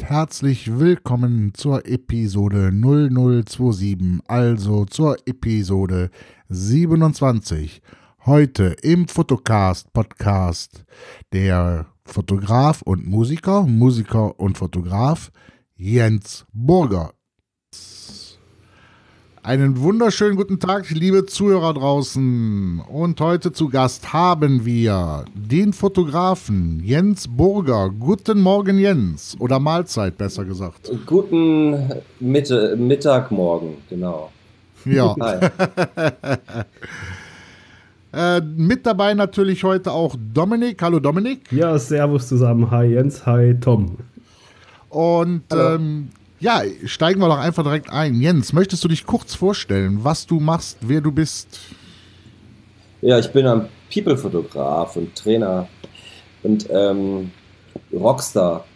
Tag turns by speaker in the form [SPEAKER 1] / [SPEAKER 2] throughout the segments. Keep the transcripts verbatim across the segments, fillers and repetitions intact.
[SPEAKER 1] herzlich willkommen zur Episode null null siebenundzwanzig, also zur Episode siebenundzwanzig. Heute im Fotocast-Podcast der Fotograf und Musiker, Musiker und Fotograf Jens Burger. Einen wunderschönen guten Tag, liebe Zuhörer draußen. Und heute zu Gast haben wir den Fotografen Jens Burger. Guten Morgen, Jens. Oder Mahlzeit, besser gesagt.
[SPEAKER 2] Guten Mitte, Mittagmorgen, genau.
[SPEAKER 1] Ja. äh, mit dabei natürlich heute auch Dominik. Hallo, Dominik.
[SPEAKER 3] Ja, servus zusammen. Hi, Jens. Hi, Tom.
[SPEAKER 1] Und ähm, ja, steigen wir doch einfach direkt ein. Jens, möchtest du dich kurz vorstellen, was du machst, wer du bist?
[SPEAKER 2] Ja, ich bin ein People-Fotograf und Trainer und ähm, Rockstar.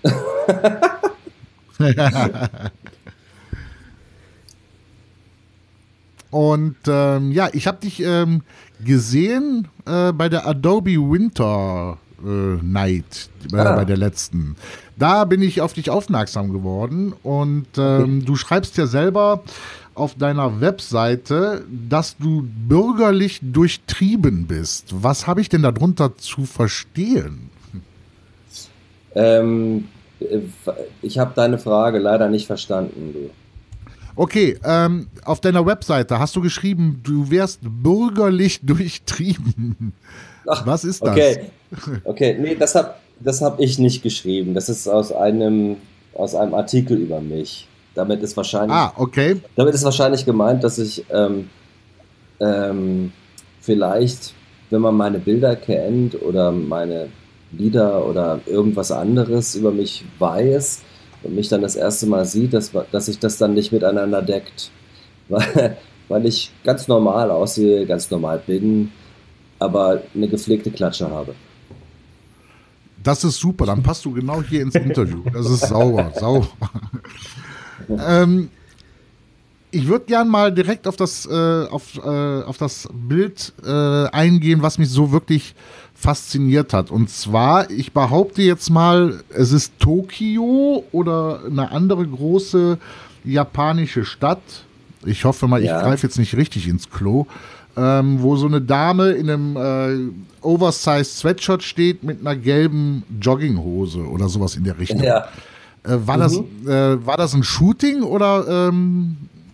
[SPEAKER 1] Und ähm, ja, ich habe dich ähm, gesehen äh, bei der Adobe Winter äh, Night, äh,
[SPEAKER 2] Ah.
[SPEAKER 1] bei der letzten. Da bin ich auf dich aufmerksam geworden und ähm, du schreibst ja selber auf deiner Webseite, dass du bürgerlich durchtrieben bist. Was habe ich denn darunter zu verstehen?
[SPEAKER 2] Ähm, ich habe deine Frage leider nicht verstanden, du.
[SPEAKER 1] Okay, ähm, auf deiner Webseite hast du geschrieben, du wärst bürgerlich durchtrieben.
[SPEAKER 2] Ach,
[SPEAKER 1] Was ist das?
[SPEAKER 2] Okay, okay, nee, das habe das hab ich nicht geschrieben. Das ist aus einem, aus einem Artikel über mich. Damit ist wahrscheinlich,
[SPEAKER 1] Ah, okay.
[SPEAKER 2] damit ist wahrscheinlich gemeint, dass ich ähm, ähm, vielleicht, wenn man meine Bilder kennt oder meine Lieder oder irgendwas anderes über mich weiß und mich dann das erste Mal sieht, dass, dass sich das dann nicht miteinander deckt. Weil, weil ich ganz normal aussehe, ganz normal bin, aber eine gepflegte Klatsche habe.
[SPEAKER 1] Das ist super, dann passt du genau hier ins Interview. Das ist sauber, sauber. ähm, ich würde gern mal direkt auf das, äh, auf, äh, auf das Bild äh, eingehen, was mich so wirklich fasziniert hat. Und zwar, ich behaupte jetzt mal, es ist Tokio oder eine andere große japanische Stadt. Ich hoffe mal,
[SPEAKER 2] Ja.
[SPEAKER 1] ich greife jetzt nicht richtig ins Klo. Ähm, wo so eine Dame in einem äh, Oversized Sweatshirt steht mit einer gelben Jogginghose oder sowas in der Richtung.
[SPEAKER 2] Ja,
[SPEAKER 1] Äh, war,
[SPEAKER 2] Mhm.
[SPEAKER 1] das, äh, war das ein Shooting oder ähm,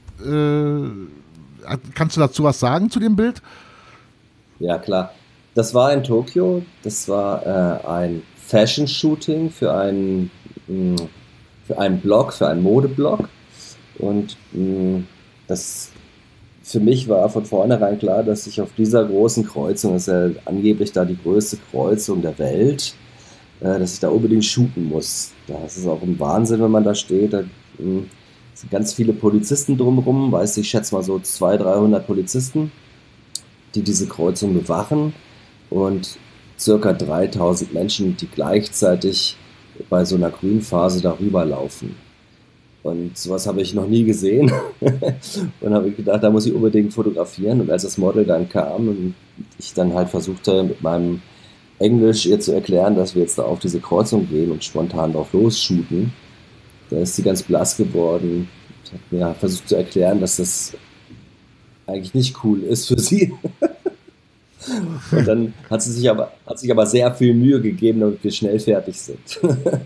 [SPEAKER 1] äh, kannst du dazu was sagen zu dem Bild?
[SPEAKER 2] ja, klar. Das war in Tokio. Das war äh, ein Fashion-Shooting für einen, mh, für einen Blog, für einen Modeblog. Und mh, das für mich war von vornherein klar, dass ich auf dieser großen Kreuzung, das ist ja angeblich da die größte Kreuzung der Welt, äh, dass ich da unbedingt shooten muss. Das ist auch ein Wahnsinn, wenn man da steht. Da mh, sind ganz viele Polizisten drumherum, weiß ich, schätze mal so zweihundert, dreihundert Polizisten, die diese Kreuzung bewachen und circa dreitausend Menschen, die gleichzeitig bei so einer Grünphase darüber laufen. Und sowas habe ich noch nie gesehen. Und habe ich gedacht, da muss ich unbedingt fotografieren. Und als das Model dann kam und ich dann halt versuchte, mit meinem Englisch ihr zu erklären, dass wir jetzt da auf diese Kreuzung gehen und spontan drauf losshooten, da ist sie ganz blass geworden. Ich habe mir versucht zu erklären, dass das eigentlich nicht cool ist für sie. Und dann hat sie sich aber, hat sich aber sehr viel Mühe gegeben, damit wir schnell fertig sind.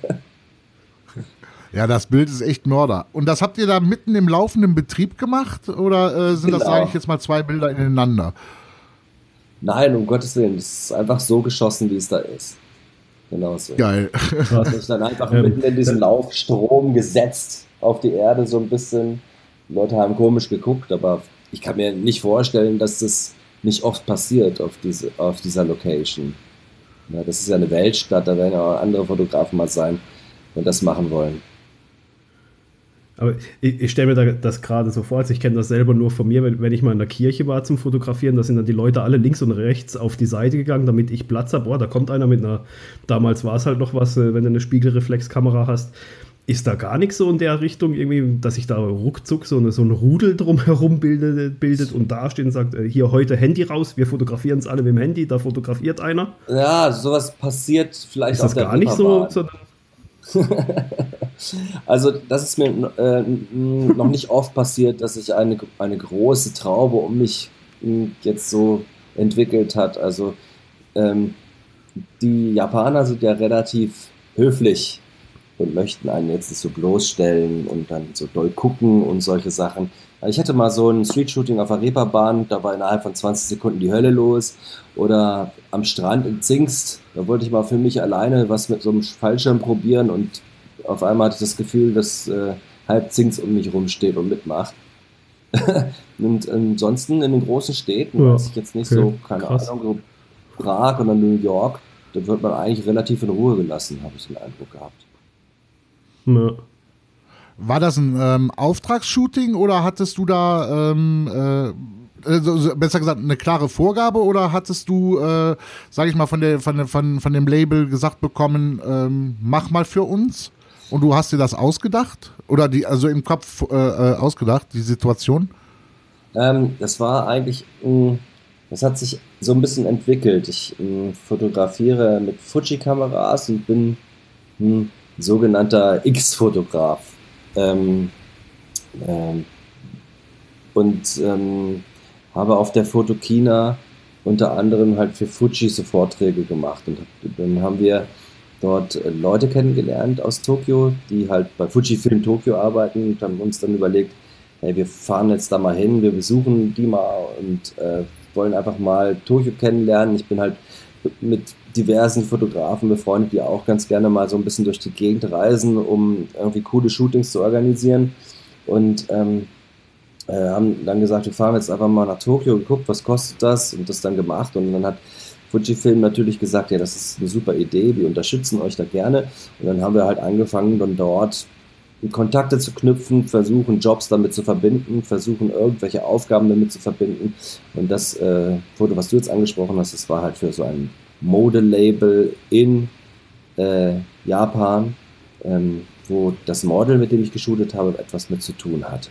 [SPEAKER 1] Ja, das Bild ist echt Mörder. Und das habt ihr da mitten im laufenden Betrieb gemacht oder äh, sind das
[SPEAKER 2] Genau.
[SPEAKER 1] eigentlich jetzt mal zwei Bilder ineinander?
[SPEAKER 2] Nein, um Gottes Willen, das ist einfach so geschossen, wie es da ist. Genau so.
[SPEAKER 1] Geil.
[SPEAKER 3] Krass.
[SPEAKER 2] Ich dann einfach
[SPEAKER 3] Ähm,
[SPEAKER 2] mitten in diesen Laufstrom gesetzt auf die Erde so ein bisschen. Die Leute haben komisch geguckt, aber ich kann mir nicht vorstellen, dass das nicht oft passiert auf, diese, auf dieser Location. Ja, das ist ja eine Weltstadt, da werden ja auch andere Fotografen mal sein und das machen wollen.
[SPEAKER 3] Aber ich, ich stelle mir da das gerade so vor, also ich kenne das selber nur von mir, wenn, wenn ich mal in der Kirche war zum Fotografieren, da sind dann die Leute alle links und rechts auf die Seite gegangen, damit ich Platz habe. Boah, da kommt einer mit einer, damals war es halt noch was, äh, wenn du eine Spiegelreflexkamera hast. Ist da gar nichts so in der Richtung, irgendwie, dass sich da ruckzuck so, eine, so ein Rudel drumherum bildet, bildet und da steht und sagt, äh, hier heute Handy raus, wir fotografieren es alle mit dem Handy, da fotografiert einer?
[SPEAKER 2] Ja, sowas passiert vielleicht
[SPEAKER 3] Ist
[SPEAKER 2] auf
[SPEAKER 3] das
[SPEAKER 2] der
[SPEAKER 3] gar nicht so,
[SPEAKER 2] Reeperbahn.
[SPEAKER 3] sondern
[SPEAKER 2] Also das ist mir äh, noch nicht oft passiert, dass sich eine, eine große Traube um mich mh, jetzt so entwickelt hat. Also ähm, die Japaner sind ja relativ höflich und möchten einen jetzt nicht so bloßstellen und dann so doll gucken und solche Sachen. Ich hatte mal so ein Street-Shooting auf der Reeperbahn, da war innerhalb von zwanzig Sekunden die Hölle los. Oder am Strand in Zingst, da wollte ich mal für mich alleine was mit so einem Fallschirm probieren und auf einmal hatte ich das Gefühl, dass äh, halb Zingst um mich rumsteht und mitmacht. Und ansonsten in den großen Städten,
[SPEAKER 3] Ja,
[SPEAKER 2] weiß ich jetzt nicht
[SPEAKER 3] okay,
[SPEAKER 2] so, keine
[SPEAKER 3] krass.
[SPEAKER 2] Ahnung, so Prag oder New York, da wird man eigentlich relativ in Ruhe gelassen, habe ich den Eindruck gehabt.
[SPEAKER 3] Ja.
[SPEAKER 1] War das ein ähm, Auftragsshooting oder hattest du da, ähm, äh, also, besser gesagt, eine klare Vorgabe oder hattest du, äh, sag ich mal, von, der, von, der, von, von dem Label gesagt bekommen, ähm, mach mal für uns? Und du hast dir das ausgedacht? Oder die, also im Kopf äh, äh, ausgedacht, die Situation?
[SPEAKER 2] Ähm, das war eigentlich, mh, das hat sich so ein bisschen entwickelt. Ich mh, fotografiere mit Fuji-Kameras und bin ein sogenannter X-Fotograf. Ähm, ähm, und ähm, habe auf der Fotokina unter anderem halt für Fuji so Vorträge gemacht. Und dann haben wir dort äh, Leute kennengelernt aus Tokio, die halt bei Fujifilm Tokio arbeiten und haben uns dann überlegt, hey, wir fahren jetzt da mal hin, wir besuchen die mal und äh, wollen einfach mal Tokio kennenlernen. Ich bin halt mit diversen Fotografen befreundet, die auch ganz gerne mal so ein bisschen durch die Gegend reisen, um irgendwie coole Shootings zu organisieren. Und ähm, äh, haben dann gesagt, wir fahren jetzt einfach mal nach Tokio, geguckt, was kostet das und das dann gemacht. Und dann hat Fujifilm natürlich gesagt, ja, das ist eine super Idee, wir unterstützen euch da gerne. Und dann haben wir halt angefangen, dann dort Kontakte zu knüpfen, versuchen Jobs damit zu verbinden, versuchen irgendwelche Aufgaben damit zu verbinden. Und das äh, Foto, was du jetzt angesprochen hast, das war halt für so ein Modelabel in äh, Japan, ähm, wo das Model, mit dem ich geshootet habe, etwas mit zu tun hatte.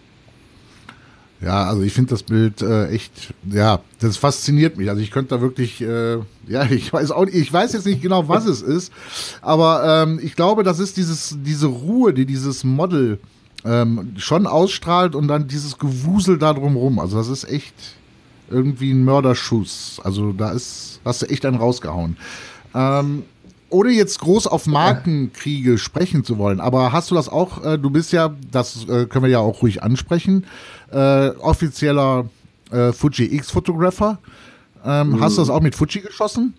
[SPEAKER 1] Ja, also ich finde das Bild äh, echt, ja, das fasziniert mich. Also ich könnte da wirklich, äh, ja, ich weiß auch nicht, ich weiß jetzt nicht genau, was es ist, aber ähm, ich glaube, das ist dieses, diese Ruhe, die dieses Model ähm, schon ausstrahlt und dann dieses Gewusel da drumrum. Also das ist echt irgendwie ein Mörderschuss. Also da ist, hast du echt einen rausgehauen. Ähm, ohne jetzt groß auf Markenkriege sprechen zu wollen, aber hast du das auch, äh, du bist ja, das äh, können wir ja auch ruhig ansprechen, äh, offizieller äh, Fuji X-Photographer. Ähm,
[SPEAKER 2] Hm.
[SPEAKER 1] Hast du das auch mit Fuji geschossen?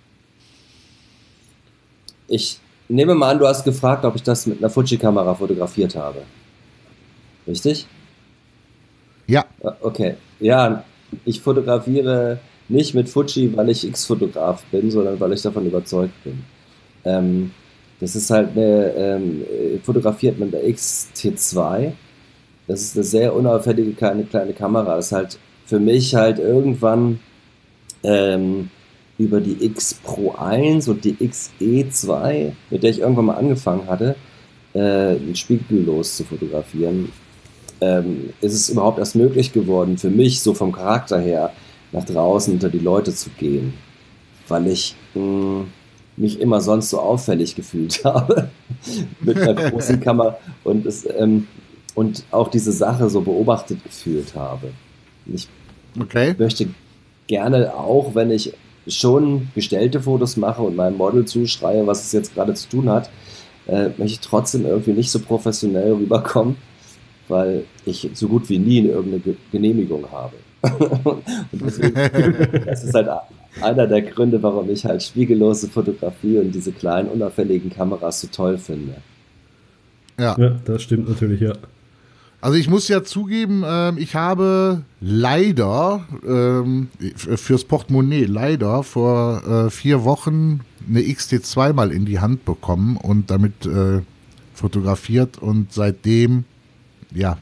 [SPEAKER 2] Ich nehme mal an, du hast gefragt, ob ich das mit einer Fuji-Kamera fotografiert habe. Richtig?
[SPEAKER 1] Ja.
[SPEAKER 2] Okay. Ja, ich fotografiere nicht mit Fuji, weil ich X-Fotograf bin, sondern weil ich davon überzeugt bin. Ähm, das ist halt eine, ähm, fotografiert mit der X T zwei. Das ist eine sehr unauffällige kleine, kleine Kamera. Das ist halt für mich halt irgendwann ähm, über die X Pro eins und die X E zwei, mit der ich irgendwann mal angefangen hatte, äh, spiegellos zu fotografieren, ähm, ist es überhaupt erst möglich geworden, für mich so vom Charakter her nach draußen unter die Leute zu gehen, weil ich mh, mich immer sonst so auffällig gefühlt habe mit einer großen Kamera und, es, ähm, und auch diese Sache so beobachtet gefühlt habe. Ich
[SPEAKER 1] Okay.
[SPEAKER 2] möchte gerne auch, wenn ich schon gestellte Fotos mache und meinem Model zuschreie, was es jetzt gerade zu tun hat, äh, möchte ich trotzdem irgendwie nicht so professionell rüberkommen, weil ich so gut wie nie irgendeine Ge Genehmigung habe. Und deswegen, das ist halt einer der Gründe, warum ich halt spiegellose Fotografie und diese kleinen, unauffälligen Kameras so toll finde.
[SPEAKER 1] Ja.
[SPEAKER 3] Ja, das stimmt natürlich, ja.
[SPEAKER 1] Also ich muss ja zugeben, ähm, ich habe leider ähm, fürs Portemonnaie leider vor äh, vier Wochen eine X T zwei mal in die Hand bekommen und damit äh, fotografiert und seitdem, ja,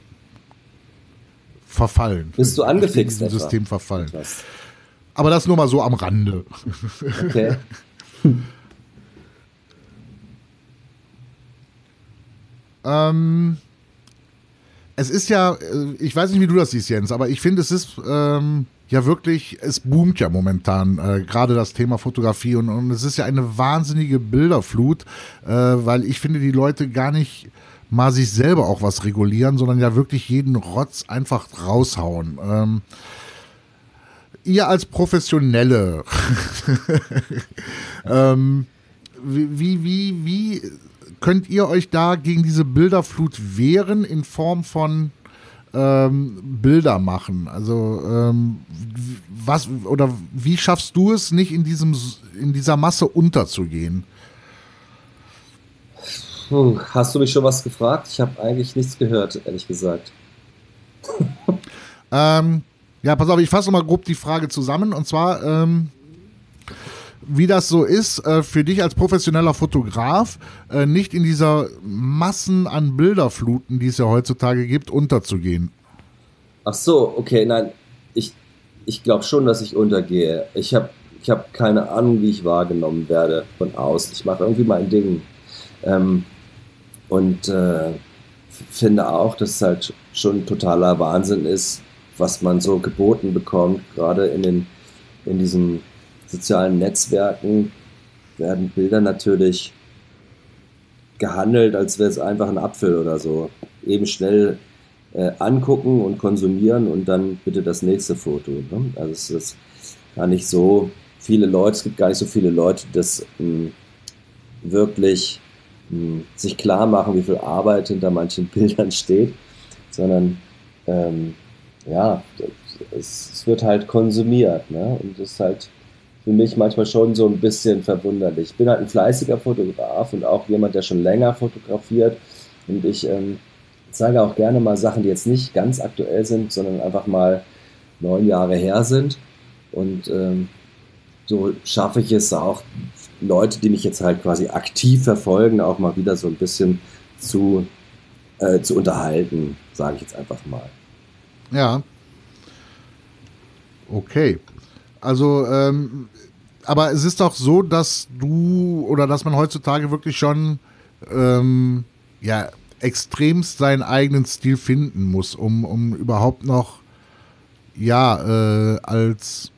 [SPEAKER 1] verfallen.
[SPEAKER 2] Bist du angefixt
[SPEAKER 1] Ich bin diesem
[SPEAKER 2] etwa?
[SPEAKER 1] System verfallen.
[SPEAKER 2] Etwas.
[SPEAKER 1] Aber das nur mal so am Rande.
[SPEAKER 2] Okay.
[SPEAKER 1] ähm, es ist ja, ich weiß nicht, wie du das siehst, Jens, aber ich finde, es ist ähm, ja wirklich, es boomt ja momentan, äh, gerade das Thema Fotografie und, und es ist ja eine wahnsinnige Bilderflut, äh, weil ich finde, die Leute gar nicht mal sich selber auch was regulieren, sondern ja wirklich jeden Rotz einfach raushauen. Ähm, ihr als Professionelle, ähm, wie, wie, wie könnt ihr euch da gegen diese Bilderflut wehren in Form von ähm, Bilder machen? Also ähm, was oder wie schaffst du es, nicht in diesem in dieser Masse unterzugehen?
[SPEAKER 2] Puh, hast du mich schon was gefragt? Ich habe eigentlich nichts gehört, ehrlich gesagt.
[SPEAKER 1] Ähm, ja, pass auf, ich fasse mal grob die Frage zusammen und zwar ähm, wie das so ist, äh, für dich als professioneller Fotograf, äh, nicht in dieser Massen an Bilderfluten, die es ja heutzutage gibt, unterzugehen.
[SPEAKER 2] Ach so, okay, nein, ich, ich glaube schon, dass ich untergehe. Ich habe ich hab keine Ahnung, wie ich wahrgenommen werde von außen. Ich mache irgendwie mein Ding. Ähm, und äh, finde auch, dass es halt schon totaler Wahnsinn ist, was man so geboten bekommt, gerade in den, in diesen sozialen Netzwerken werden Bilder natürlich gehandelt, als wäre es einfach ein Apfel oder so. Eben schnell äh, angucken und konsumieren und dann bitte das nächste Foto. Ne? Also es ist gar nicht so viele Leute, es gibt gar nicht so viele Leute, die das mh, wirklich mh, sich klar machen, wie viel Arbeit hinter manchen Bildern steht, sondern ähm, ja, es, es wird halt konsumiert, ne? Und das ist halt für mich manchmal schon so ein bisschen verwunderlich. Ich bin halt ein fleißiger Fotograf und auch jemand, der schon länger fotografiert. Und ich ähm, zeige auch gerne mal Sachen, die jetzt nicht ganz aktuell sind, sondern einfach mal neun Jahre her sind. Und ähm, so schaffe ich es auch, Leute, die mich jetzt halt quasi aktiv verfolgen, auch mal wieder so ein bisschen zu, äh, zu unterhalten, sage ich jetzt einfach mal.
[SPEAKER 1] Ja, okay. Also, ähm, aber es ist doch so, dass du oder dass man heutzutage wirklich schon ähm, ja, extremst seinen eigenen Stil finden muss, um, um überhaupt noch ja, äh, als,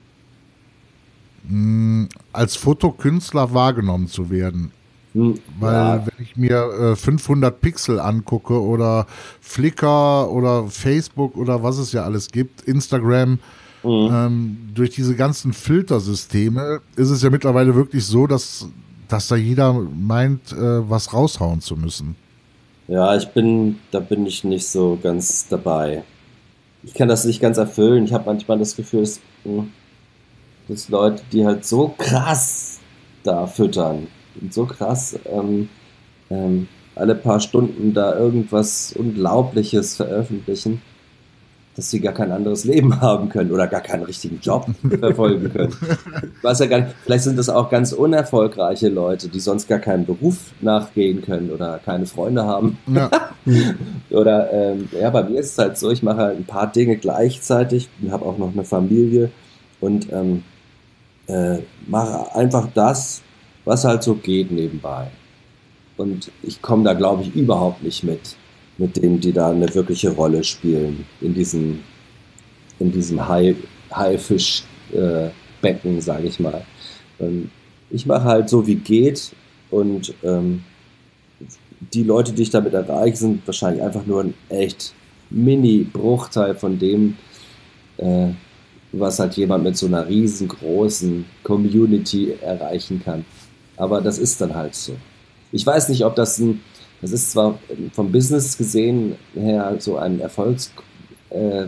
[SPEAKER 1] mh, als Fotokünstler wahrgenommen zu werden.
[SPEAKER 2] Hm,
[SPEAKER 1] Weil
[SPEAKER 2] ja,
[SPEAKER 1] wenn ich mir äh, fünfhundert Pixel angucke oder Flickr oder Facebook oder was es ja alles gibt, Instagram,
[SPEAKER 2] hm.
[SPEAKER 1] ähm, durch diese ganzen Filtersysteme ist es ja mittlerweile wirklich so, dass, dass da jeder meint, äh, was raushauen zu müssen.
[SPEAKER 2] Ja, ich bin, da bin ich nicht so ganz dabei. Ich kann das nicht ganz erfüllen. Ich habe manchmal das Gefühl, dass, hm, dass Leute, die halt so krass da füttern und so krass ähm, ähm, alle paar Stunden da irgendwas Unglaubliches veröffentlichen, dass sie gar kein anderes Leben haben können oder gar keinen richtigen Job verfolgen können. Ich weiß ja gar nicht, vielleicht sind das auch ganz unerfolgreiche Leute, die sonst gar keinen Beruf nachgehen können oder keine Freunde haben.
[SPEAKER 1] Ja,
[SPEAKER 2] Oder ähm, ja, bei mir ist es halt so, ich mache halt ein paar Dinge gleichzeitig und habe auch noch eine Familie und ähm, äh, mache einfach das, was halt so geht nebenbei. Und ich komme da, glaube ich, überhaupt nicht mit, mit denen, die da eine wirkliche Rolle spielen in diesem, in diesem Hai, Haifischbecken, äh, Becken, sage ich mal. Ähm, ich mache halt so, wie geht und ähm, die Leute, die ich damit erreiche, sind wahrscheinlich einfach nur ein echt Mini-Bruchteil von dem, äh, was halt jemand mit so einer riesengroßen Community erreichen kann. Aber das ist dann halt so. Ich weiß nicht, ob das ein, das ist zwar vom Business gesehen her so ein Erfolgsparameter,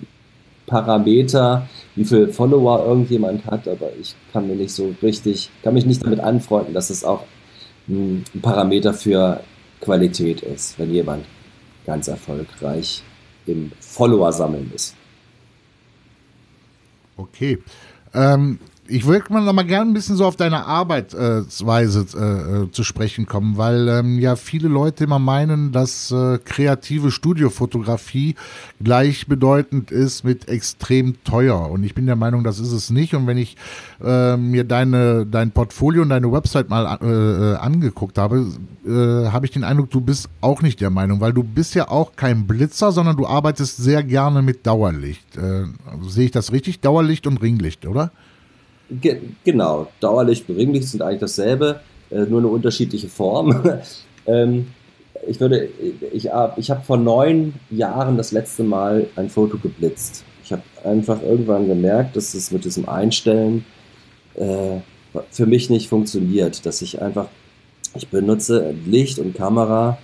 [SPEAKER 2] äh, wie viele Follower irgendjemand hat, aber ich kann mir nicht so richtig, kann mich nicht damit anfreunden, dass es auch ein Parameter für Qualität ist, wenn jemand ganz erfolgreich im Follower sammeln ist.
[SPEAKER 1] okay. Ähm, ich würde mal noch mal gerne ein bisschen so auf deine Arbeitsweise äh, zu sprechen kommen, weil ähm, ja viele Leute immer meinen, dass äh, kreative Studiofotografie gleichbedeutend ist mit extrem teuer. Und ich bin der Meinung, das ist es nicht. Und wenn ich äh, mir deine, dein Portfolio und deine Website mal äh, angeguckt habe, äh, habe ich den Eindruck, du bist auch nicht der Meinung, weil du bist ja auch kein Blitzer, sondern du arbeitest sehr gerne mit Dauerlicht. Äh, sehe ich das richtig? Dauerlicht und Ringlicht, oder?
[SPEAKER 2] Ge genau, Dauerlicht und Ringlicht sind eigentlich dasselbe, äh, nur eine unterschiedliche Form. ähm, ich würde, ich, ich habe vor neun Jahren das letzte Mal ein Foto geblitzt. Ich habe einfach irgendwann gemerkt, dass es mit diesem Einstellen äh, für mich nicht funktioniert, dass ich einfach, ich benutze Licht und Kamera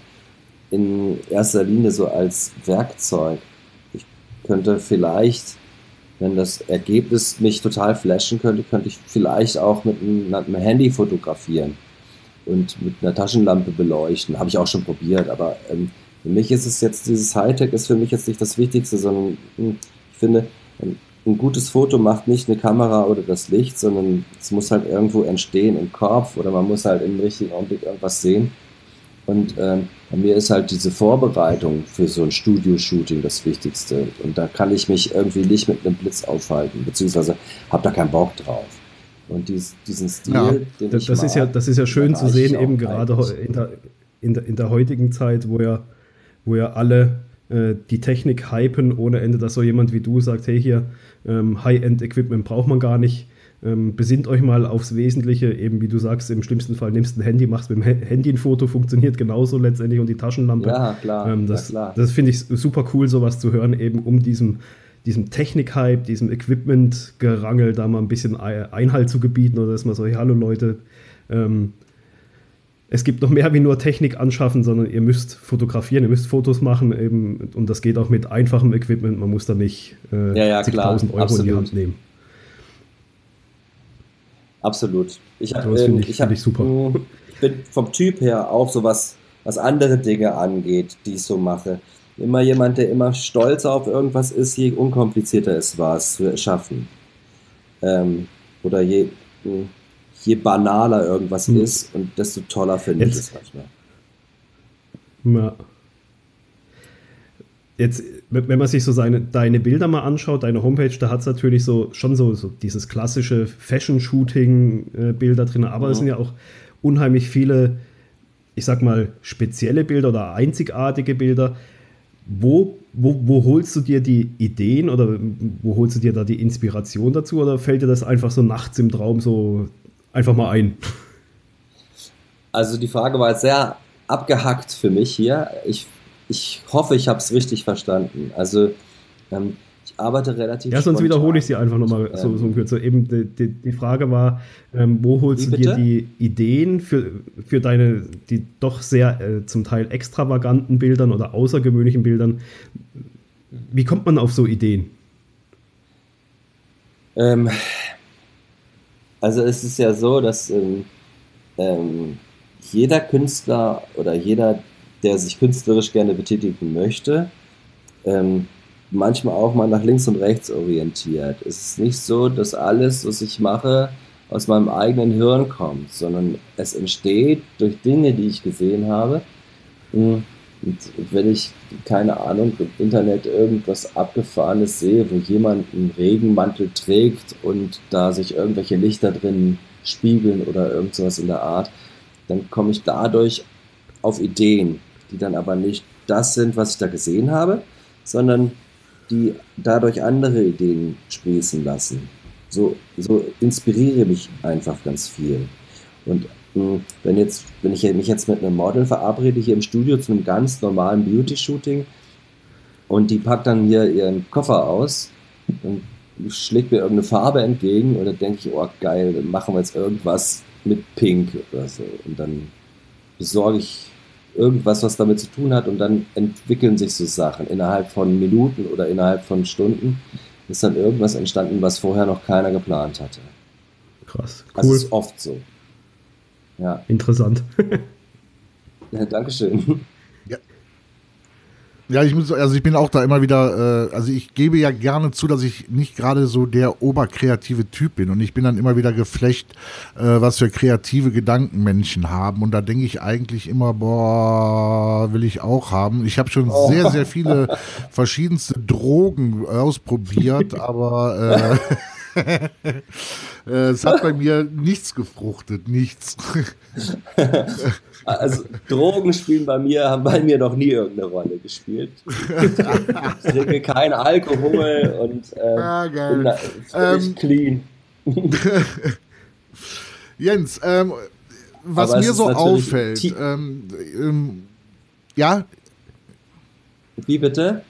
[SPEAKER 2] in erster Linie so als Werkzeug. Ich könnte vielleicht, wenn das Ergebnis mich total flashen könnte, könnte ich vielleicht auch mit einem, einem Handy fotografieren und mit einer Taschenlampe beleuchten. Habe ich auch schon probiert, aber ähm, für mich ist es jetzt, dieses Hightech ist für mich jetzt nicht das Wichtigste, sondern mh, ich finde, ein, ein gutes Foto macht nicht eine Kamera oder das Licht, sondern es muss halt irgendwo entstehen im Kopf oder man muss halt im richtigen Augenblick irgendwas sehen. Und ähm, bei mir ist halt diese Vorbereitung für so ein Studio-Shooting das Wichtigste. Und da kann ich mich irgendwie nicht mit einem Blitz aufhalten, beziehungsweise habe da keinen Bock drauf. Und dies, diesen Stil,
[SPEAKER 3] ja,
[SPEAKER 2] den
[SPEAKER 3] das,
[SPEAKER 2] ich
[SPEAKER 3] das
[SPEAKER 2] mag,
[SPEAKER 3] ist ja, das ist ja schön zu sehen, eben gerade
[SPEAKER 2] eigentlich.
[SPEAKER 3] in der, in, der, in der heutigen Zeit, wo ja, wo ja alle äh, die Technik hypen ohne Ende, dass so jemand wie du sagt, hey hier, ähm, High-End-Equipment braucht man gar nicht. Ähm, besinnt euch mal aufs Wesentliche, eben wie du sagst, im schlimmsten Fall nimmst ein Handy, machst mit dem Handy ein Foto, funktioniert genauso letztendlich und die Taschenlampe.
[SPEAKER 2] Ja, klar,
[SPEAKER 3] Ähm, das
[SPEAKER 2] klar.
[SPEAKER 3] das finde ich super cool, sowas zu hören, eben um diesem, diesem Technik-Hype, diesem Equipment-Gerangel da mal ein bisschen Einhalt zu gebieten oder dass man so, hey, hallo Leute, ähm, es gibt noch mehr wie nur Technik anschaffen, sondern ihr müsst fotografieren, ihr müsst Fotos machen eben und das geht auch mit einfachem Equipment, man muss da nicht äh,
[SPEAKER 2] ja, ja,
[SPEAKER 3] zigtausend Euro
[SPEAKER 2] absolut.
[SPEAKER 3] in die Hand nehmen.
[SPEAKER 2] Absolut. Ich, hab,
[SPEAKER 3] So, das
[SPEAKER 2] ähm,
[SPEAKER 3] finde ich,
[SPEAKER 2] ich,
[SPEAKER 3] find
[SPEAKER 2] hab,
[SPEAKER 3] ich super.
[SPEAKER 2] mh, ich bin vom Typ her auch so was, was andere Dinge angeht, die ich so mache. Immer jemand, der immer stolz auf irgendwas ist, je unkomplizierter es war, es zu schaffen. Ähm, oder je, mh, je banaler irgendwas
[SPEAKER 3] Hm.
[SPEAKER 2] ist und desto toller finde ich
[SPEAKER 3] Jetzt,
[SPEAKER 2] es manchmal.
[SPEAKER 3] ja. Jetzt, wenn man sich so seine, deine Bilder mal anschaut, deine Homepage, da hat es natürlich so schon so, so dieses klassische Fashion-Shooting-Bilder drin, aber
[SPEAKER 2] Mhm.
[SPEAKER 3] es sind ja auch unheimlich viele, ich sag mal, spezielle Bilder oder einzigartige Bilder. Wo, wo, wo holst du dir die Ideen oder wo holst du dir da die Inspiration dazu oder fällt dir das einfach so nachts im Traum so einfach mal ein?
[SPEAKER 2] Also die Frage war jetzt sehr abgehackt für mich hier. Ich, ich hoffe, ich habe es richtig verstanden. Also ähm, ich arbeite relativ
[SPEAKER 3] Ja, sonst wiederhole ich sie
[SPEAKER 2] spontan.
[SPEAKER 3] einfach nochmal so, so
[SPEAKER 2] Ähm,
[SPEAKER 3] kürzer. Eben die, die, die Frage war, ähm, wo holst
[SPEAKER 2] wie
[SPEAKER 3] du dir
[SPEAKER 2] bitte?
[SPEAKER 3] die Ideen für, für deine, die doch sehr äh, zum Teil extravaganten Bildern oder außergewöhnlichen Bildern? Wie kommt man auf so Ideen?
[SPEAKER 2] Ähm, also es ist ja so, dass ähm, ähm, jeder Künstler oder jeder, der sich künstlerisch gerne betätigen möchte, ähm, manchmal auch mal nach links und rechts orientiert. Es ist nicht so, dass alles, was ich mache, aus meinem eigenen Hirn kommt, sondern es entsteht durch Dinge, die ich gesehen habe. Und wenn ich, keine Ahnung, im Internet irgendwas Abgefahrenes sehe, wo jemand einen Regenmantel trägt und da sich irgendwelche Lichter drin spiegeln oder irgend sowas in der Art, dann komme ich dadurch auf Ideen, die dann aber nicht das sind, was ich da gesehen habe, sondern die dadurch andere Ideen sprießen lassen. So, so inspiriere mich einfach ganz viel. Und mh, wenn jetzt, wenn ich mich jetzt mit einem Model verabrede hier im Studio zu einem ganz normalen Beauty-Shooting und die packt dann hier ihren Koffer aus, dann schlägt mir irgendeine Farbe entgegen und dann denke ich, oh geil, dann machen wir jetzt irgendwas mit Pink oder so. Und dann besorge ich irgendwas, was damit zu tun hat und dann entwickeln sich so Sachen. Innerhalb von Minuten oder innerhalb von Stunden ist dann irgendwas entstanden, was vorher noch keiner geplant hatte.
[SPEAKER 3] Krass,
[SPEAKER 2] Also
[SPEAKER 3] cool,
[SPEAKER 2] es ist oft so. Ja,
[SPEAKER 3] interessant.
[SPEAKER 2] ja Dankeschön.
[SPEAKER 1] Ja. Ja, ich muss, also ich bin auch da immer wieder, äh, also ich gebe ja gerne zu, dass ich nicht gerade so der oberkreative Typ bin und ich bin dann immer wieder geflecht, äh, was für kreative Gedanken Menschen haben und da denke ich eigentlich immer, boah, will ich auch haben. Ich habe schon
[SPEAKER 2] Oh.
[SPEAKER 1] sehr, sehr viele verschiedenste Drogen ausprobiert, aber äh, äh, es hat bei mir nichts gefruchtet, nichts.
[SPEAKER 2] Also Drogen spielen bei mir, haben bei mir noch nie irgendeine Rolle gespielt. Ich trinke keinen Alkohol und äh,
[SPEAKER 1] Ah, geil.
[SPEAKER 2] bin da völlig
[SPEAKER 1] Ähm,
[SPEAKER 2] clean.
[SPEAKER 1] Jens, ähm, was
[SPEAKER 2] Aber es
[SPEAKER 1] mir
[SPEAKER 2] ist
[SPEAKER 1] so
[SPEAKER 2] natürlich
[SPEAKER 1] auffällt,
[SPEAKER 2] tie-
[SPEAKER 1] ähm, ähm, ja,
[SPEAKER 2] Wie bitte?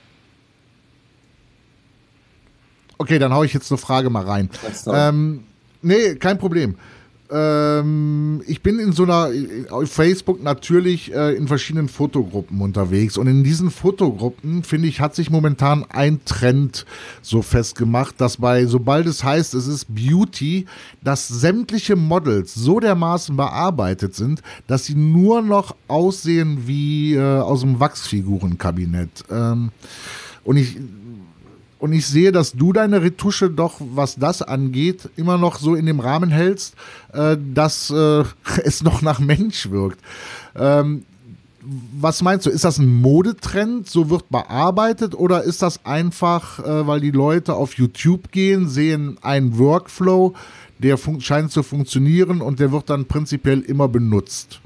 [SPEAKER 1] okay, dann hau ich jetzt eine Frage mal rein.
[SPEAKER 2] Ganz toll.
[SPEAKER 1] Ähm, nee, kein Problem. Ähm, ich bin in so einer, auf Facebook natürlich äh, in verschiedenen Fotogruppen unterwegs und in diesen Fotogruppen, finde ich, hat sich momentan ein Trend so festgemacht, dass bei, sobald es heißt, es ist Beauty, dass sämtliche Models so dermaßen bearbeitet sind, dass sie nur noch aussehen wie äh, aus dem Wachsfigurenkabinett. Ähm, und ich Und ich sehe, dass du deine Retusche doch, was das angeht, immer noch so in dem Rahmen hältst, äh, dass äh, es noch nach Mensch wirkt. Ähm, was meinst du, ist das ein Modetrend, so wird bearbeitet, oder ist das einfach, äh, weil die Leute auf YouTube gehen, sehen einen Workflow, der fun- scheint zu funktionieren und der wird dann prinzipiell immer benutzt?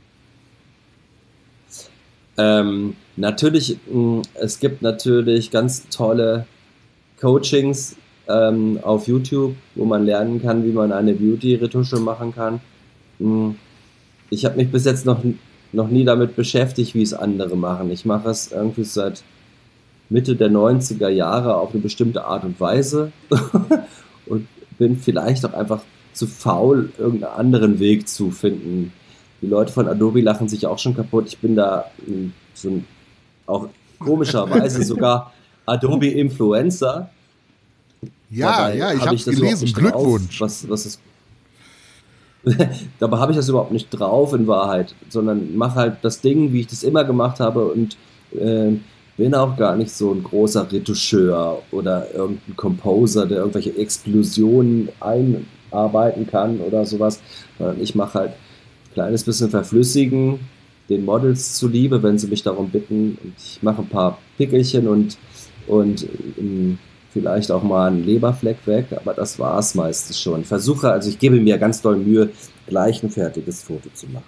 [SPEAKER 2] Ähm, natürlich, mh, es gibt natürlich ganz tolle Coachings ähm, auf YouTube, wo man lernen kann, wie man eine Beauty-Retusche machen kann. Mh, Ich habe mich bis jetzt noch, noch nie damit beschäftigt, wie es andere machen. Ich mache es irgendwie seit Mitte der neunziger Jahre auf eine bestimmte Art und Weise und bin vielleicht auch einfach zu faul, irgendeinen anderen Weg zu finden. Die Leute von Adobe lachen sich auch schon kaputt. Ich bin da mh, so ein, auch komischerweise sogar Adobe-Influencer.
[SPEAKER 1] Ja,
[SPEAKER 2] Dabei
[SPEAKER 1] ja, ich
[SPEAKER 2] habe
[SPEAKER 1] habe
[SPEAKER 2] ich
[SPEAKER 1] es
[SPEAKER 2] das überhaupt
[SPEAKER 1] gelesen.
[SPEAKER 2] nicht drauf.
[SPEAKER 1] Glückwunsch.
[SPEAKER 2] Was, was ist Dabei habe ich das überhaupt nicht drauf in Wahrheit, sondern mache halt das Ding, wie ich das immer gemacht habe und äh, bin auch gar nicht so ein großer Retoucheur oder irgendein Composer, der irgendwelche Explosionen einarbeiten kann oder sowas, sondern ich mache halt ein kleines bisschen verflüssigen, den Models zuliebe, wenn sie mich darum bitten. Und ich mache ein paar Pickelchen und, und ähm, vielleicht auch mal einen Leberfleck weg, aber das war es meistens schon. Versuche, also ich gebe mir ganz doll Mühe, gleich ein fertiges Foto zu machen.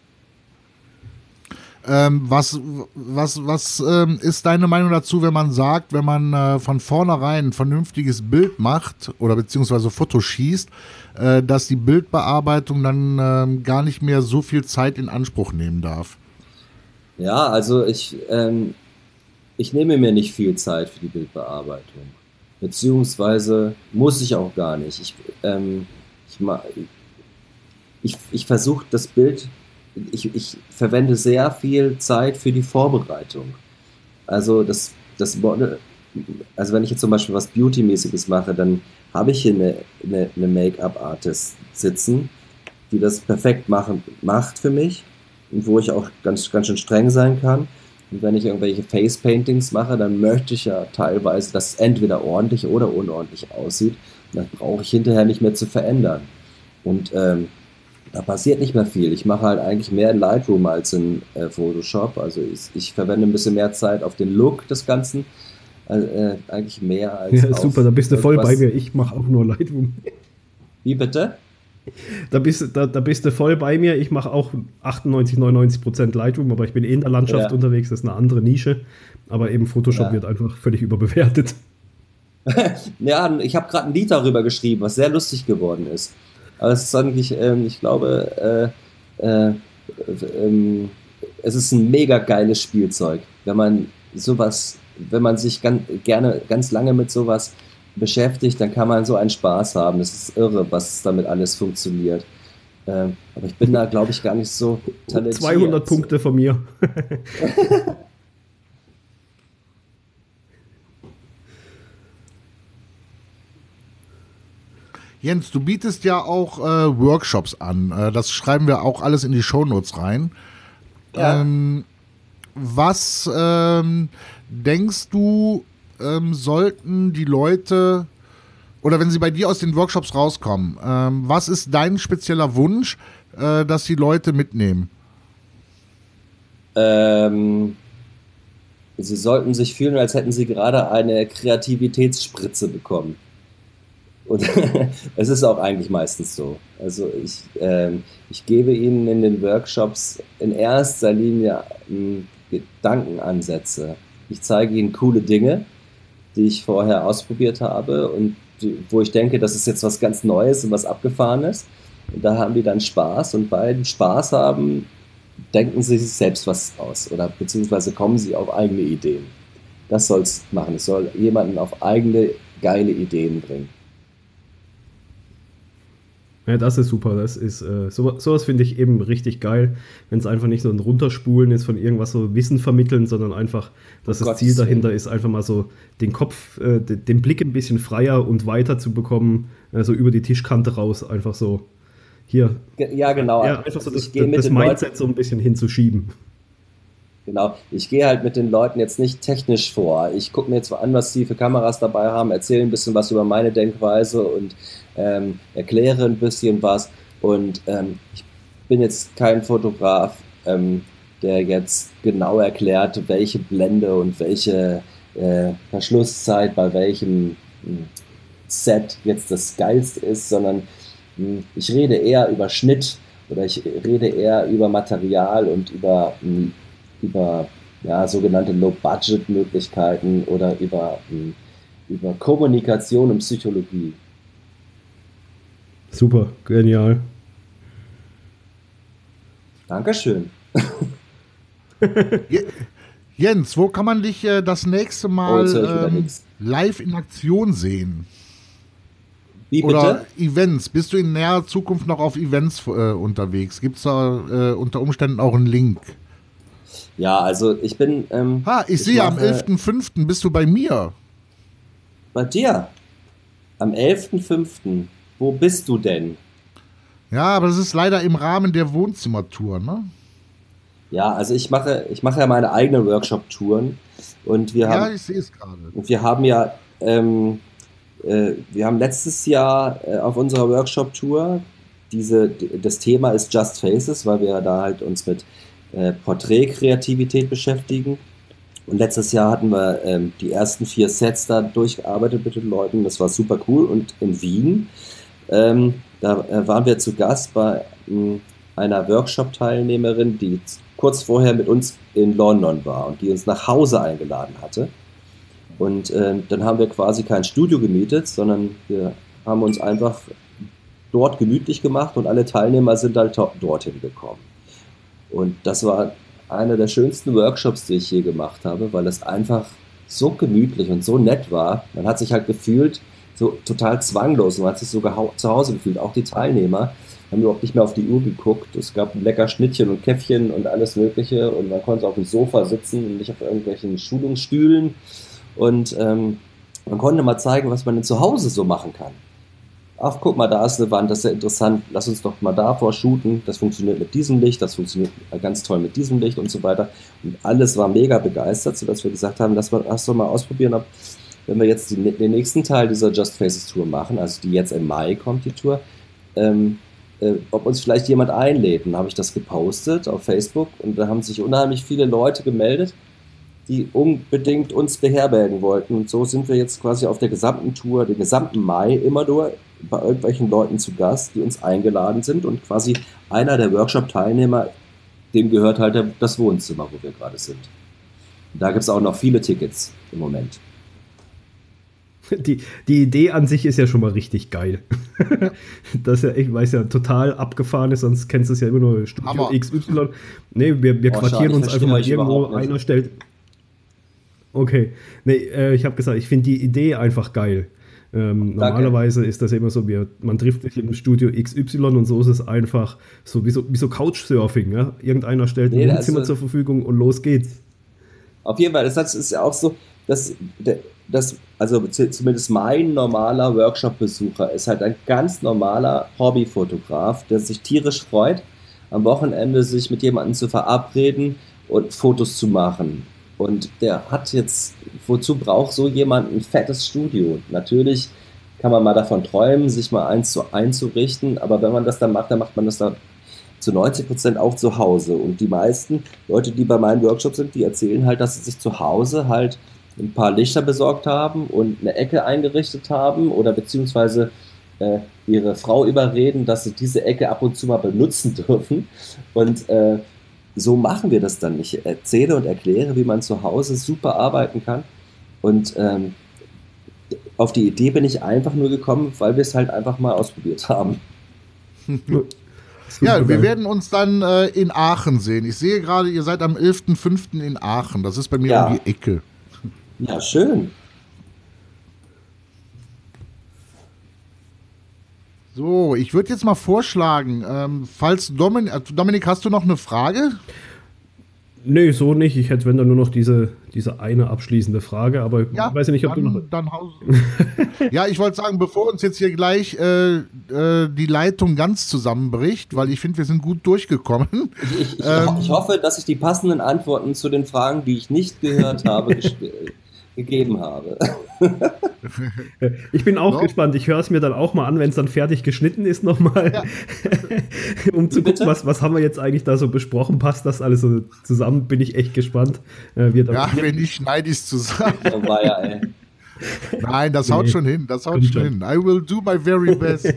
[SPEAKER 1] Ähm, was was, was ähm, ist deine Meinung dazu, wenn man sagt, wenn man äh, von vornherein ein vernünftiges Bild macht oder beziehungsweise Foto schießt, äh, dass die Bildbearbeitung dann ähm, gar nicht mehr so viel Zeit in Anspruch nehmen darf?
[SPEAKER 2] Ja, also ich, ähm, ich nehme mir nicht viel Zeit für die Bildbearbeitung. Beziehungsweise muss ich auch gar nicht. Ich, ähm, ich, ma- ich, ich versuche das Bild, ich, ich verwende sehr viel Zeit für die Vorbereitung. Also das, das Model, also wenn ich jetzt zum Beispiel was Beauty-mäßiges mache, dann habe ich hier eine, eine, eine Make-up-Artist sitzen, die das perfekt machen, macht für mich und wo ich auch ganz, ganz schön streng sein kann. Und wenn ich irgendwelche Face-Paintings mache, dann möchte ich ja teilweise, dass es entweder ordentlich oder unordentlich aussieht. Und das brauche ich hinterher nicht mehr zu verändern. Und ähm, da passiert nicht mehr viel. Ich mache halt eigentlich mehr in Lightroom als in äh, Photoshop. Also ich, ich verwende ein bisschen mehr Zeit auf den Look des Ganzen. Äh, eigentlich mehr als
[SPEAKER 3] Ja,
[SPEAKER 2] auf
[SPEAKER 3] super, da bist du voll bei
[SPEAKER 2] irgendwas-
[SPEAKER 3] mir. Ich mache auch nur Lightroom.
[SPEAKER 2] Wie bitte?
[SPEAKER 3] Da bist, da, da bist du voll bei mir. Ich mache auch achtundneunzig, neunundneunzig Prozent Lightroom, aber ich bin eh in der Landschaft
[SPEAKER 2] Ja.
[SPEAKER 3] unterwegs. Das ist eine andere Nische. Aber eben Photoshop
[SPEAKER 2] Ja.
[SPEAKER 3] wird einfach völlig überbewertet.
[SPEAKER 2] Ja, ich habe gerade ein Lied darüber geschrieben, was sehr lustig geworden ist. Aber es ist eigentlich, ähm, ich glaube, äh, äh, ähm, es ist ein mega geiles Spielzeug. Wenn man sowas, wenn man sich ganz, gerne ganz lange mit sowas beschäftigt, dann kann man so einen Spaß haben. Es ist irre, was damit alles funktioniert. Ähm, aber ich bin da, glaube ich, gar nicht so talentiert.
[SPEAKER 3] zweihundert Punkte von mir.
[SPEAKER 1] Jens, du bietest ja auch äh, Workshops an. Äh, das schreiben wir auch alles in die Shownotes rein.
[SPEAKER 2] Ja.
[SPEAKER 1] Ähm, was ähm, denkst du, ähm, sollten die Leute, oder wenn sie bei dir aus den Workshops rauskommen, ähm, was ist dein spezieller Wunsch, äh, dass die Leute mitnehmen?
[SPEAKER 2] Ähm, sie sollten sich fühlen, als hätten sie gerade eine Kreativitätsspritze bekommen. Und es ist auch eigentlich meistens so. Also ich, ähm, ich gebe ihnen in den Workshops in erster Linie ähm, Gedankenansätze. Ich zeige ihnen coole Dinge, die ich vorher ausprobiert habe und die, wo ich denke, das ist jetzt was ganz Neues und was Abgefahrenes. Und da haben die dann Spaß, und bei dem Spaß haben, denken sie sich selbst was aus oder beziehungsweise kommen sie auf eigene Ideen. Das soll es machen. Es soll jemanden auf eigene geile Ideen bringen.
[SPEAKER 3] Ja, das ist super. Das ist äh, so, sowas finde ich eben richtig geil, wenn es einfach nicht so ein Runterspulen ist von irgendwas, so Wissen vermitteln, sondern einfach, dass
[SPEAKER 2] Oh
[SPEAKER 3] das
[SPEAKER 2] Gott,
[SPEAKER 3] Ziel dahinter ist, einfach mal so den Kopf, äh, den Blick ein bisschen freier und weiter zu bekommen, also über die Tischkante raus, einfach so hier.
[SPEAKER 2] Ja, genau.
[SPEAKER 3] Ja, einfach so
[SPEAKER 2] Also
[SPEAKER 3] das, das Mindset Leuten so ein bisschen hinzuschieben.
[SPEAKER 2] Genau, ich gehe halt mit den Leuten jetzt nicht technisch vor. Ich gucke mir jetzt an, was sie für Kameras dabei haben, erzähle ein bisschen was über meine Denkweise und ähm, erkläre ein bisschen was. Und ähm, ich bin jetzt kein Fotograf, ähm, der jetzt genau erklärt, welche Blende und welche äh, Verschlusszeit bei welchem mh, Set jetzt das Geilste ist, sondern mh, ich rede eher über Schnitt oder ich rede eher über Material und über mh, über ja, sogenannte Low-Budget-Möglichkeiten oder über, über Kommunikation und Psychologie.
[SPEAKER 3] Super, genial.
[SPEAKER 2] Dankeschön.
[SPEAKER 1] Jens, wo kann man dich äh, das nächste Mal
[SPEAKER 2] oh,
[SPEAKER 1] ähm, live in Aktion sehen?
[SPEAKER 2] Wie bitte?
[SPEAKER 1] Oder Events? Bist du in näherer Zukunft noch auf Events äh, unterwegs? Gibt es da äh, unter Umständen auch einen Link?
[SPEAKER 2] Ja, also ich bin... Ähm,
[SPEAKER 1] ha, ich, ich sehe, am elften fünften bist du bei mir.
[SPEAKER 2] Bei dir? Am elften fünften Wo bist du denn?
[SPEAKER 1] Ja, aber das ist leider im Rahmen der Wohnzimmertour, ne?
[SPEAKER 2] Ja, also ich mache, ich mache ja meine eigenen Workshop-Touren. Und wir haben...
[SPEAKER 1] Ja, ich sehe es gerade.
[SPEAKER 2] Und wir haben ja... Ähm, äh, wir haben letztes Jahr äh, auf unserer Workshop-Tour diese... Das Thema ist Just Faces, weil wir da halt uns mit Äh, Porträtkreativität beschäftigen. Und letztes Jahr hatten wir ähm, die ersten vier Sets da durchgearbeitet mit den Leuten. Das war super cool. Und in Wien, ähm, da äh, waren wir zu Gast bei äh, einer Workshop-Teilnehmerin, die kurz vorher mit uns in London war und die uns nach Hause eingeladen hatte. Und äh, dann haben wir quasi kein Studio gemietet, sondern wir haben uns einfach dort gemütlich gemacht und alle Teilnehmer sind halt dorthin gekommen. Und das war einer der schönsten Workshops, die ich je gemacht habe, weil es einfach so gemütlich und so nett war. Man hat sich halt gefühlt so total zwanglos und man hat sich sogar zu Hause gefühlt. Auch die Teilnehmer haben überhaupt nicht mehr auf die Uhr geguckt. Es gab ein lecker Schnittchen und Käffchen und alles Mögliche und man konnte auf dem Sofa sitzen und nicht auf irgendwelchen Schulungsstühlen. Und ähm, man konnte mal zeigen, was man denn zu Hause so machen kann. Ach, guck mal, da ist eine Wand, das ist ja interessant, lass uns doch mal davor shooten, das funktioniert mit diesem Licht, das funktioniert ganz toll mit diesem Licht und so weiter. Und alles war mega begeistert, sodass wir gesagt haben, lass, lass doch mal ausprobieren, ob, wenn wir jetzt die, den nächsten Teil dieser Just Faces Tour machen, also die jetzt im Mai kommt, die Tour, ähm, äh, ob uns vielleicht jemand einlädt. Und dann habe ich das gepostet auf Facebook und da haben sich unheimlich viele Leute gemeldet, die unbedingt uns beherbergen wollten. Und so sind wir jetzt quasi auf der gesamten Tour, den gesamten Mai immer nur bei irgendwelchen Leuten zu Gast, die uns eingeladen sind und quasi einer der Workshop-Teilnehmer, dem gehört halt das Wohnzimmer, wo wir gerade sind. Und da gibt es auch noch viele Tickets im Moment.
[SPEAKER 3] Die, die Idee an sich ist ja schon mal richtig geil. Das ja, ich weiß ja, total abgefahren ist, sonst kennst du es ja immer nur Studio Hammer. X Y. Nee, wir, wir oh, quartieren uns einfach mal irgendwo, einer stellt... Okay, nee, äh, ich habe gesagt, ich finde die Idee einfach geil. Ähm, normalerweise ist das ja immer so, wir, man trifft sich im Studio X Y und so ist es einfach so wie so, wie so Couchsurfing. Ja? Irgendeiner stellt nee, ein Wohnzimmer also, zur Verfügung und los geht's.
[SPEAKER 2] Auf jeden Fall, das ist ja auch so, dass, dass also zumindest mein normaler Workshop-Besucher ist halt ein ganz normaler Hobbyfotograf, der sich tierisch freut, am Wochenende sich mit jemandem zu verabreden und Fotos zu machen. Und der hat jetzt, wozu braucht so jemand ein fettes Studio? Natürlich kann man mal davon träumen, sich mal eins zu einzurichten, aber wenn man das dann macht, dann macht man das dann zu neunzig Prozent auch zu Hause. Und die meisten Leute, die bei meinen Workshops sind, die erzählen halt, dass sie sich zu Hause halt ein paar Lichter besorgt haben und eine Ecke eingerichtet haben oder beziehungsweise äh, ihre Frau überreden, dass sie diese Ecke ab und zu mal benutzen dürfen. Und äh, so machen wir das dann. Ich erzähle und erkläre, wie man zu Hause super arbeiten kann. Und ähm, auf die Idee bin ich einfach nur gekommen, weil wir es halt einfach mal ausprobiert haben.
[SPEAKER 1] Ja, wir werden uns dann äh, in Aachen sehen. Ich sehe gerade, ihr seid am elften fünften in Aachen. Das ist bei mir
[SPEAKER 2] Ja.
[SPEAKER 1] um die Ecke.
[SPEAKER 2] Ja, schön.
[SPEAKER 1] So, ich würde jetzt mal vorschlagen, ähm, falls Dominik, Dominik, hast du noch eine Frage?
[SPEAKER 3] Nee, so nicht. Ich hätte, wenn dann nur noch diese, diese eine abschließende Frage, aber
[SPEAKER 1] Ja,
[SPEAKER 3] ich weiß ja nicht, ob
[SPEAKER 1] dann,
[SPEAKER 3] du noch.
[SPEAKER 1] dann haus Ja, ich wollte sagen, bevor uns jetzt hier gleich äh, äh, die Leitung ganz zusammenbricht, weil ich finde, wir sind gut durchgekommen.
[SPEAKER 2] Ich, ich,
[SPEAKER 1] Ähm.
[SPEAKER 2] ich hoffe, dass ich die passenden Antworten zu den Fragen, die ich nicht gehört habe, ges- gegeben habe.
[SPEAKER 3] Ich bin auch
[SPEAKER 1] So.
[SPEAKER 3] gespannt. Ich höre es mir dann auch mal an, wenn es dann fertig geschnitten ist, nochmal.
[SPEAKER 1] Ja.
[SPEAKER 3] Um zu
[SPEAKER 2] Wie bitte?
[SPEAKER 3] gucken, was, was haben wir jetzt eigentlich da so besprochen. Passt das alles so zusammen? Bin ich echt gespannt. Äh, wird
[SPEAKER 1] Ja, wenn nicht, schneide ich es zusammen.
[SPEAKER 2] Oh, war ja, ey.
[SPEAKER 1] Nein, das haut
[SPEAKER 3] Nee.
[SPEAKER 1] schon hin, das haut
[SPEAKER 3] Stimmt
[SPEAKER 1] schon hin. I will do my very best.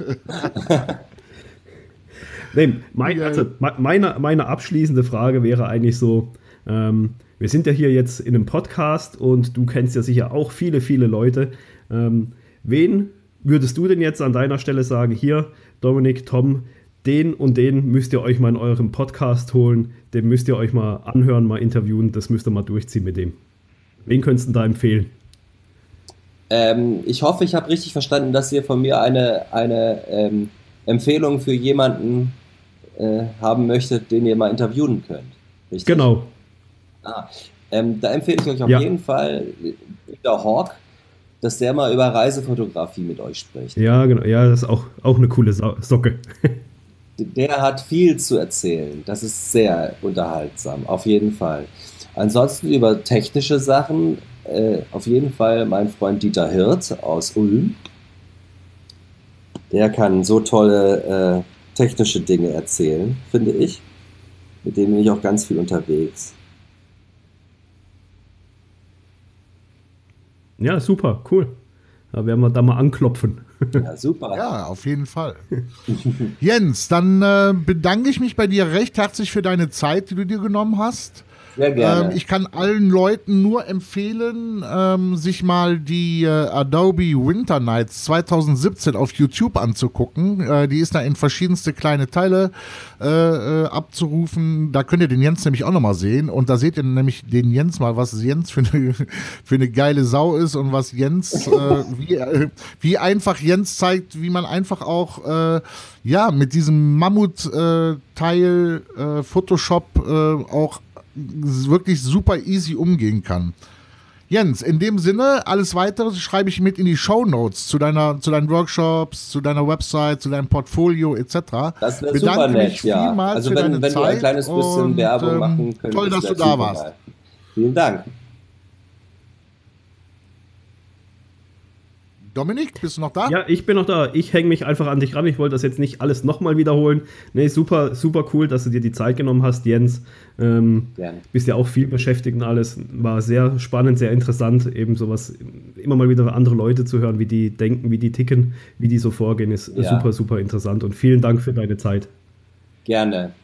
[SPEAKER 3] Nee, mein,
[SPEAKER 1] Ja.
[SPEAKER 3] also, me- meine, meine abschließende Frage wäre eigentlich so, ähm, wir sind ja hier jetzt in einem Podcast und du kennst ja sicher auch viele, viele Leute. Ähm, wen würdest du denn jetzt an deiner Stelle sagen, hier, Dominik, Tom, den und den müsst ihr euch mal in eurem Podcast holen, den müsst ihr euch mal anhören, mal interviewen, das müsst ihr mal durchziehen mit dem. Wen könntest du da empfehlen?
[SPEAKER 2] Ähm, ich hoffe, ich habe richtig verstanden, dass ihr von mir eine, eine ähm, Empfehlung für jemanden äh, haben möchtet, den ihr mal interviewen könnt. Richtig?
[SPEAKER 3] Genau.
[SPEAKER 2] Ah, ähm, da empfehle ich euch auf
[SPEAKER 3] Ja.
[SPEAKER 2] jeden Fall der Hawk, dass der mal über Reisefotografie mit euch spricht.
[SPEAKER 3] Ja, genau. Ja, das ist auch, auch eine coole Sau- Socke.
[SPEAKER 2] Der hat viel zu erzählen. Das ist sehr unterhaltsam, auf jeden Fall. Ansonsten über technische Sachen, äh, auf jeden Fall mein Freund Dieter Hirt aus Ulm. Der kann so tolle äh, technische Dinge erzählen, finde ich. Mit dem bin ich auch ganz viel unterwegs.
[SPEAKER 3] Ja, super, cool. Da werden wir da mal anklopfen.
[SPEAKER 2] Ja, super.
[SPEAKER 1] Ja, auf jeden Fall. Jens, dann äh, bedanke ich mich bei dir recht herzlich für deine Zeit, die du dir genommen hast.
[SPEAKER 2] Sehr gerne.
[SPEAKER 1] Ähm, ich kann allen Leuten nur empfehlen, ähm, sich mal die äh, Adobe Winter Nights zwanzig siebzehn auf YouTube anzugucken. Äh, die ist da in verschiedenste kleine Teile äh, äh, abzurufen. Da könnt ihr den Jens nämlich auch nochmal sehen. Und da seht ihr nämlich den Jens mal, was Jens für eine, für eine geile Sau ist und was Jens, äh, wie, äh, wie einfach Jens zeigt, wie man einfach auch äh, ja, mit diesem Mammut-Teil äh, Photoshop äh, auch wirklich super easy umgehen kann. Jens, in dem Sinne, alles weitere schreibe ich mit in die Shownotes zu deiner, zu deinen Workshops, zu deiner Website, zu deinem Portfolio et cetera.
[SPEAKER 2] Das wäre
[SPEAKER 1] Bedanke
[SPEAKER 2] super nett,
[SPEAKER 1] mich
[SPEAKER 2] ja.
[SPEAKER 1] vielmals
[SPEAKER 2] Also
[SPEAKER 1] für
[SPEAKER 2] wenn,
[SPEAKER 1] deine
[SPEAKER 2] wenn du ein
[SPEAKER 1] Zeit
[SPEAKER 2] kleines bisschen
[SPEAKER 1] und,
[SPEAKER 2] Werbung
[SPEAKER 1] ähm,
[SPEAKER 2] machen könntest.
[SPEAKER 1] toll, dass
[SPEAKER 2] wär
[SPEAKER 1] du da
[SPEAKER 2] super
[SPEAKER 1] warst.
[SPEAKER 2] geil. Vielen Dank.
[SPEAKER 1] Dominik, bist du noch da?
[SPEAKER 3] Ja, ich bin noch da. Ich hänge mich einfach an dich ran. Ich wollte das jetzt nicht alles nochmal wiederholen. Nee, super, super cool, dass du dir die Zeit genommen hast, Jens. Ähm,
[SPEAKER 2] Gerne.
[SPEAKER 3] bist ja auch viel beschäftigt und alles. War sehr spannend, sehr interessant, eben sowas, immer mal wieder andere Leute zu hören, wie die denken, wie die ticken, wie die so vorgehen, ist
[SPEAKER 2] Ja.
[SPEAKER 3] super, super interessant. Und vielen Dank für deine Zeit.
[SPEAKER 2] Gerne.